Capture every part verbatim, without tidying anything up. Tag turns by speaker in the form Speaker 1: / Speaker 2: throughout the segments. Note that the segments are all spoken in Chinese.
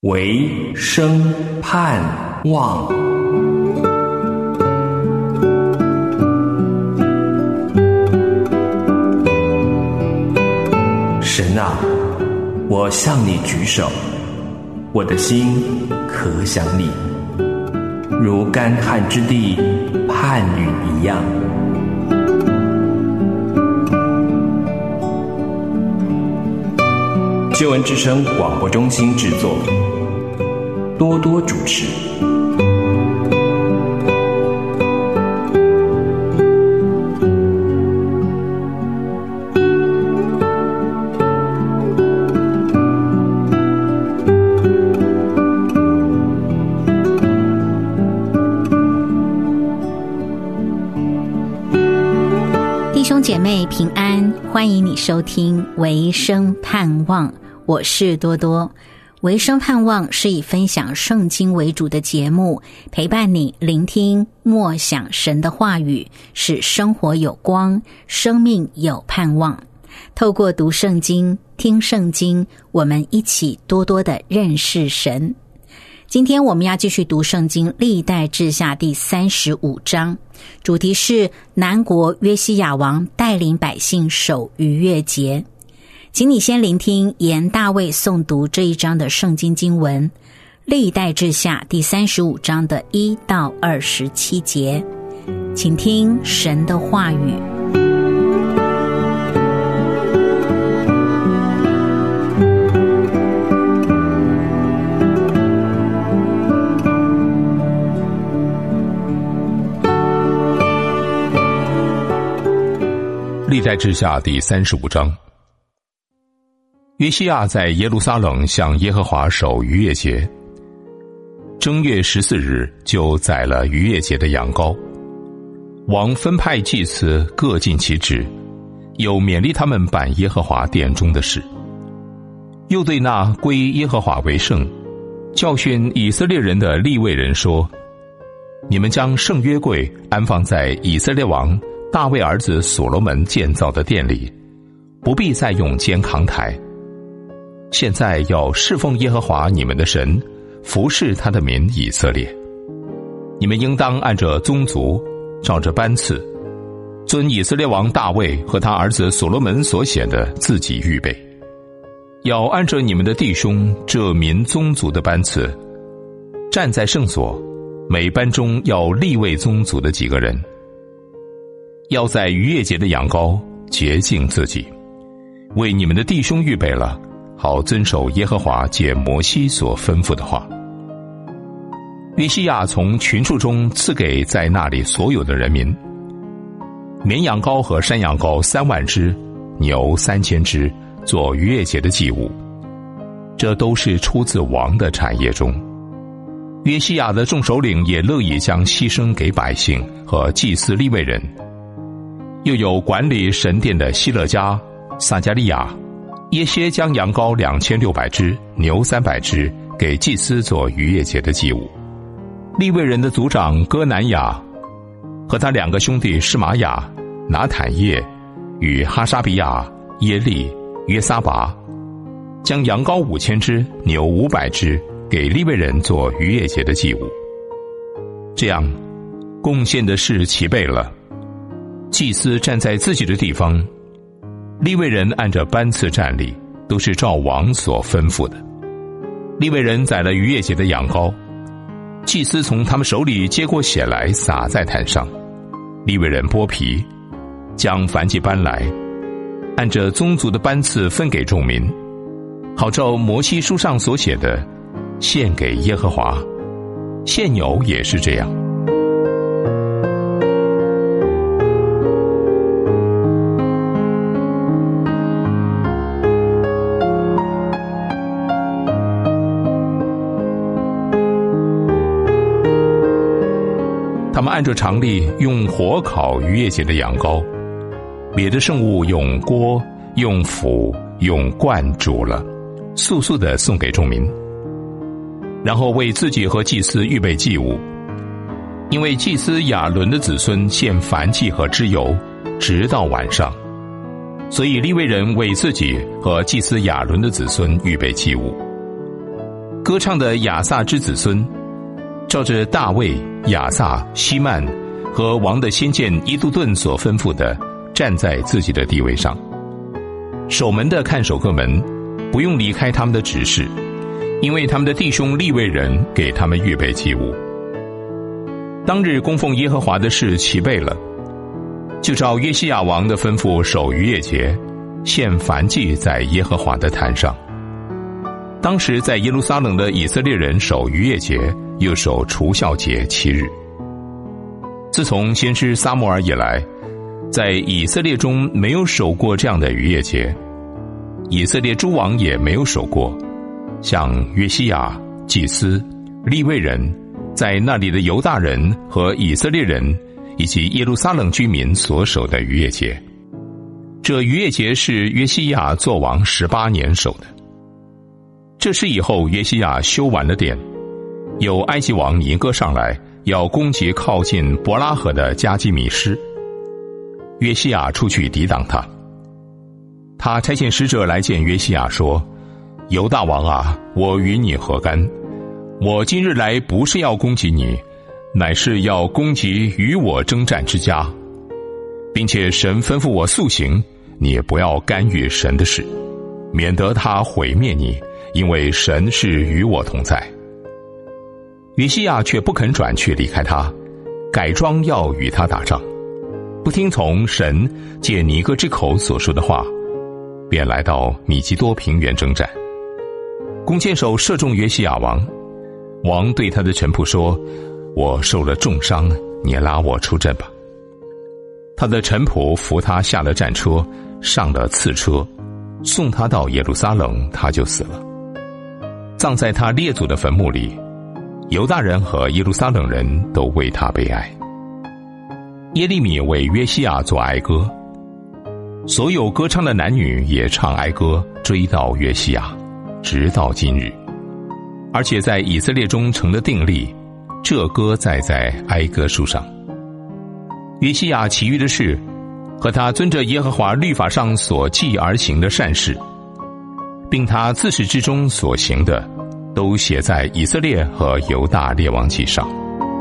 Speaker 1: 唯生盼望。神啊，我向你举手，我的心可想你，如干旱之地盼雨一样。救恩之声广播中心制作，多多主持。
Speaker 2: 弟兄姐妹平安，欢迎你收听唯生盼望，我是多多。唯生盼望是以分享圣经为主的节目，陪伴你聆听默想神的话语，使生活有光，生命有盼望。透过读圣经、听圣经，我们一起多多的认识神。今天我们要继续读圣经历代志下第三十五章，主题是南国约西亚王带领百姓守逾越节。请你先聆听严大卫诵读这一章的圣经经文，历代志下第三十五章的一到二十七节，请听神的话语。
Speaker 3: 历代志下第三十五章。约西亚在耶路撒冷向耶和华守逾越节，正月十四日就宰了逾越节的羊羔。王分派祭司各尽其职，又勉励他们办耶和华殿中的事，又对那归耶和华为圣、教训以色列人的利未人说：你们将圣约柜安放在以色列王大卫儿子所罗门建造的殿里，不必再用肩扛台。现在要侍奉耶和华你们的神，服侍他的民以色列。你们应当按着宗族，照着班次，遵以色列王大卫和他儿子所罗门所写的自己预备。要按着你们的弟兄这民宗族的班次，站在圣所，每班中要立位宗族的几个人。要在逾越节的羊羔洁净自己，为你们的弟兄预备了，好遵守耶和华借摩西所吩咐的话。约西亚从群畜中赐给在那里所有的人民，绵羊羔和山羊羔三万只，牛三千只，做逾越节的祭物。这都是出自王的产业中。约西亚的众首领也乐意将牺牲给百姓和祭司利未人。又有管理神殿的希勒家、撒加利亚、耶歇将羊羔两千六百只，牛三百只，给祭司做逾越节的祭物。利未人的族长哥南雅和他两个兄弟示玛雅、拿坦叶与哈沙比亚、耶利、约撒拔，将羊羔五千只，牛五百只，给利未人做逾越节的祭物。这样，贡献的事齐备了。祭司站在自己的地方，利未人按着班次站立，都是照王所吩咐的。利未人宰了逾越节的羊羔，祭司从他们手里接过血来，洒在坛上。利未人剥皮，将燔祭搬来，按着宗族的班次分给众民，好照摩西书上所写的，献给耶和华。献牛也是这样。他们按照常例用火烤逾越节的羊羔，别的圣物用锅、用釜、用罐煮了，速速地送给众民，然后为自己和祭司预备祭物。因为祭司亚伦的子孙献燔祭和脂油，直到晚上，所以利未人为自己和祭司亚伦的子孙预备祭物。 歌唱的亚萨之子孙，照着大卫、亚萨、希曼和王的先见伊杜顿所吩咐的，站在自己的地位上。守门的看守各门，不用离开他们的指示，因为他们的弟兄利未人给他们预备祭物。当日供奉耶和华的事齐备了，就照约西亚王的吩咐守逾越节，献燔祭在耶和华的坛上。当时在耶路撒冷的以色列人守逾越节，又守除酵节七日。自从先知撒母耳以来，在以色列中没有守过这样的逾越节，以色列诸王也没有守过，像约西亚、祭司、利未人，在那里的犹大人和以色列人以及耶路撒冷居民所守的逾越节。这逾越节是约西亚作王十八年守的。这事以后，约西亚修完了殿，有埃及王尼哥上来，要攻击靠近伯拉河的加基米施。约西亚出去抵挡他。他差遣使者来见约西亚说：犹大王啊，我与你何干？我今日来不是要攻击你，乃是要攻击与我征战之家，并且神吩咐我速行，你也不要干预神的事，免得他毁灭你，因为神是与我同在。约西亚却不肯转去离开他，改装要与他打仗，不听从神借尼哥之口所说的话，便来到米基多平原征战。弓箭手射中约西亚王，王对他的臣仆说：我受了重伤，你拉我出阵吧。他的臣仆扶他下了战车，上了次车，送他到耶路撒冷，他就死了，葬在他列祖的坟墓里。犹大人和耶路撒冷人都为他悲哀。耶利米为约西亚作哀歌，所有歌唱的男女也唱哀歌，追悼约西亚，直到今日。而且在以色列中成了定例，这歌载在哀歌书上。约西亚其余的事，和他遵着耶和华律法上所记而行的善事，并他自始至终所行的，都写在以色列和犹大列王记上。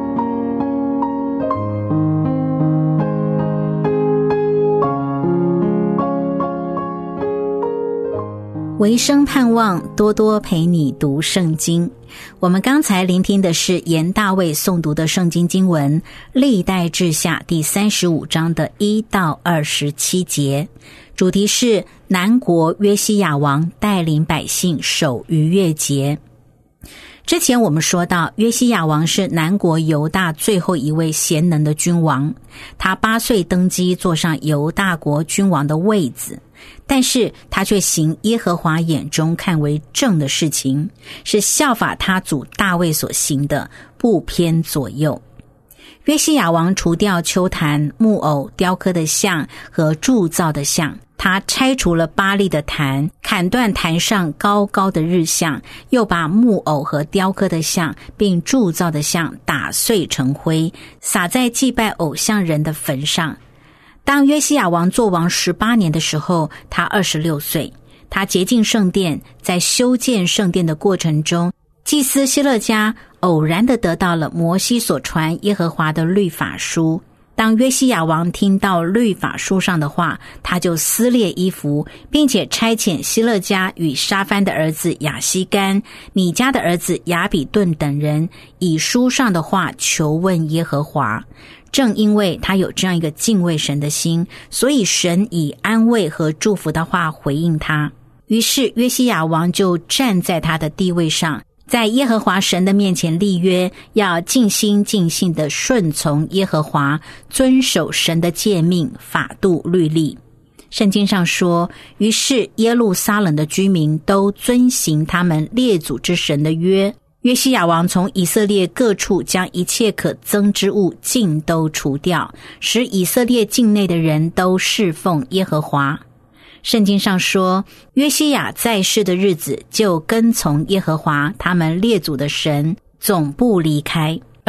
Speaker 2: 唯生盼望多多陪你读圣经。我们刚才聆听的是严大卫诵读的圣经经文，历代志下第三十五章的一到二十七节，主题是南国约西亚王带领百姓守逾越节。之前我们说到，约西亚王是南国犹大最后一位贤能的君王，他八岁登基，坐上犹大国君王的位子，但是他却行耶和华眼中看为正的事情，是效法他祖大卫所行的，不偏左右。约西亚王除掉丘坛、木偶、雕刻的像和铸造的像，他拆除了巴力的坛，砍断坛上高高的日像，又把木偶和雕刻的像并铸造的像打碎成灰，撒在祭拜偶像人的坟上。当约西亚王做王十八年的时候，他二十六岁。他洁净圣殿，在修建圣殿的过程中，祭司希勒家偶然地得到了摩西所传耶和华的律法书。当约西亚王听到律法书上的话，他就撕裂衣服，并且差遣希勒家与沙番的儿子亚西干、米迦的儿子亚比顿等人，以书上的话求问耶和华。正因为他有这样一个敬畏神的心，所以神以安慰和祝福的话回应他。于是约西亚王就站在他的地位上，在耶和华神的面前立约，要尽心尽性地顺从耶和华，遵守神的诫命、法度、律例。圣经上说，于是耶路撒冷的居民都遵行他们列祖之神的约。约西亚王从以色列各处将一切可憎之物尽都除掉，使以色列境内的人都侍奉耶和华。圣经上说，约西亚在世的日子就跟从耶和华他们列祖的神，总不离开。而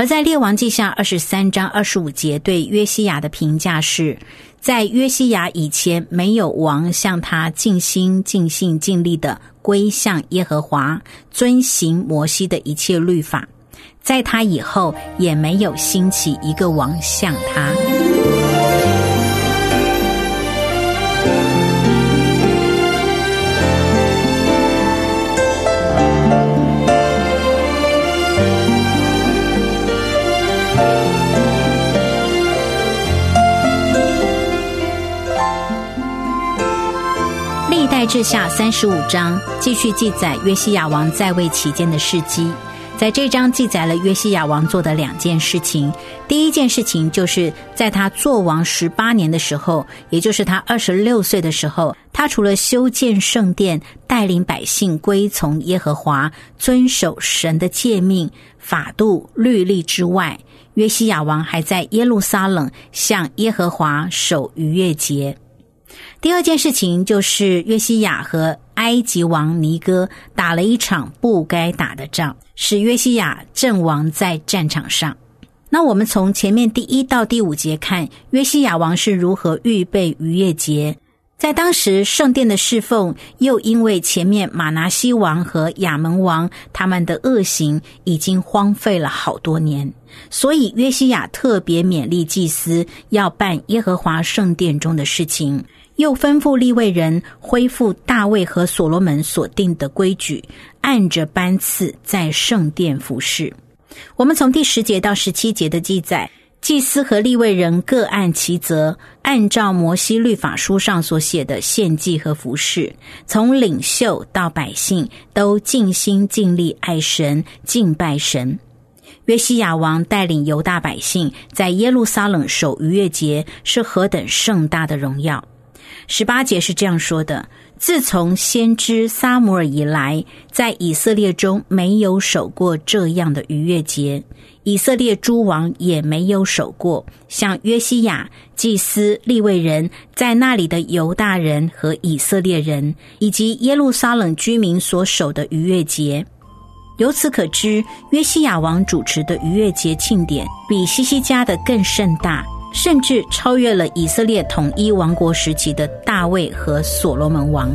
Speaker 2: 而在列王记下二十三章二十五节对约西亚的评价是，在约西亚以前没有王向他尽心尽性尽力的归向耶和华，遵行摩西的一切律法，在他以后也没有兴起一个王像他。历代志下三十五章继续记载约西亚王在位期间的事迹。在这章记载了约西亚王做的两件事情。第一件事情就是在他做王十八年的时候，也就是他二十六岁的时候，他除了修建圣殿，带领百姓归从耶和华，遵守神的诫命、法度、律例之外，约西亚王还在耶路撒冷向耶和华守逾越节。第二件事情就是约西亚和埃及王尼哥打了一场不该打的仗，使约西亚阵亡在战场上。那我们从前面第一到第五节看，约西亚王是如何预备逾越节。在当时圣殿的侍奉，又因为前面马拿西王和亚门王他们的恶行已经荒废了好多年，所以约西亚特别勉励祭司要办耶和华圣殿中的事情，又吩咐利未人恢复大卫和所罗门所定的规矩，按着班次在圣殿服侍。我们从第十节到十七节的记载，祭司和利未人各按其责，按照摩西律法书上所写的献祭和服侍，从领袖到百姓都尽心尽力爱神，敬拜神。约西亚王带领犹大百姓在耶路撒冷守逾越节，是何等盛大的荣耀。十八节是这样说的：自从先知撒母耳以来，在以色列中没有守过这样的逾越节，以色列诸王也没有守过，像约西亚、祭司、利未人，在那里的犹大人和以色列人，以及耶路撒冷居民所守的逾越节。由此可知，约西亚王主持的逾越节庆典比西西家的更盛大，甚至超越了以色列统一王国时期的大卫和所罗门王。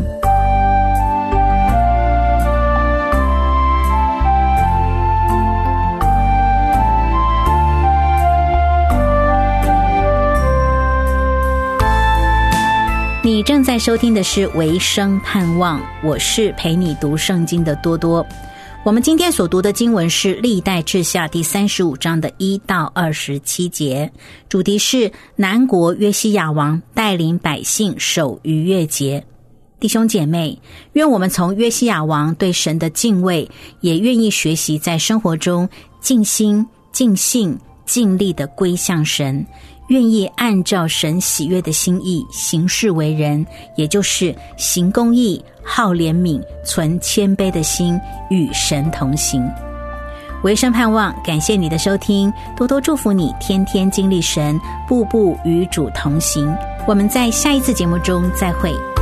Speaker 2: 你正在收听的是维生盼望，我是陪你读圣经的多多。我们今天所读的经文是历代志下第三十五章的一到二十七节，主题是南国约西亚王带领百姓守逾越节。弟兄姐妹，愿我们从约西亚王对神的敬畏，也愿意学习在生活中尽心、尽性、尽力的归向神，愿意按照神喜悦的心意行事为人，也就是行公义、好怜悯、存谦卑的心，与神同行。维生盼望，感谢你的收听，多多祝福你天天经历神，步步与主同行。我们在下一次节目中再会。